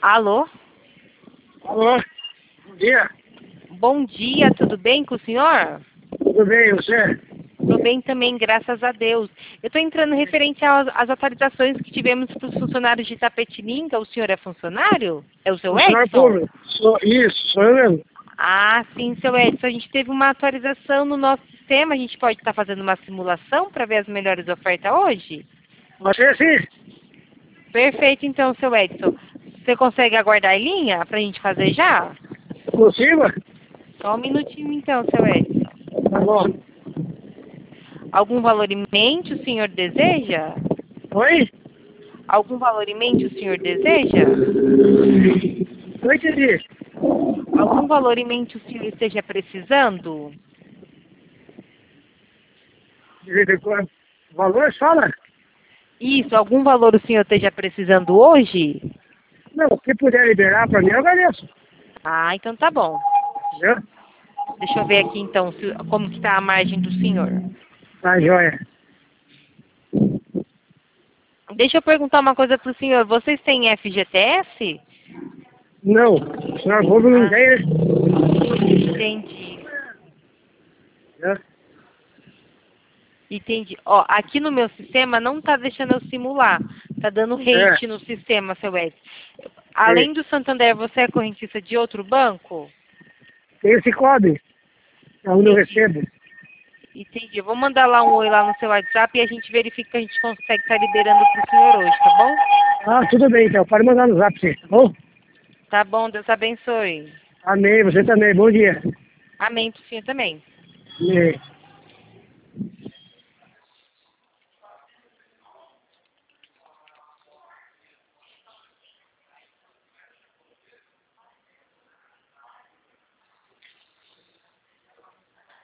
Alô? Alô, bom dia. Bom dia, tudo bem com o senhor? Tudo bem, você? Tudo bem também, graças a Deus. Eu estou entrando referente às atualizações que tivemos para os funcionários de Itapetininga. O senhor é funcionário? É o seu Funcionário Edson? público. Isso, sou eu mesmo. Ah, sim, seu Edson. A gente teve uma atualização no nosso sistema. A gente pode estar fazendo uma simulação para ver as melhores ofertas hoje? Você sim? Perfeito, então, seu Edson. Você consegue aguardar em linha para a gente fazer já? Possível? Só um minutinho, então, seu Edson. Tá bom. Algum valor em mente o senhor deseja? Oi? Algum valor em mente o senhor deseja? Não entendi. Algum valor em mente o senhor esteja precisando? De vez em quando. Valor, fala? Isso, algum valor o senhor esteja precisando hoje? Não, se puder liberar para mim, eu agradeço. Ah, então tá bom. Entendeu? Deixa eu ver aqui então como que está a margem do senhor. Tá, joia. Deixa eu perguntar uma coisa pro senhor. Vocês têm FGTS? Não, funcionário público não Ah, tem, né? entendi. Entendeu? Entendi. Ó, aqui no meu sistema não tá deixando eu simular. Tá dando rate no sistema, seu Edson. Além do Santander, você é correntista de outro banco? Tem esse código. É onde eu Entendi. recebo. Entendi. Eu vou mandar lá um oi lá no seu WhatsApp e a gente verifica que a gente consegue estar liberando pro senhor hoje, tá bom? Ah, tudo bem então. Pode mandar no zap, sim. Tá bom? Tá bom, Deus abençoe. Amém. Você também. Bom dia. Amém pro senhor também. Amém.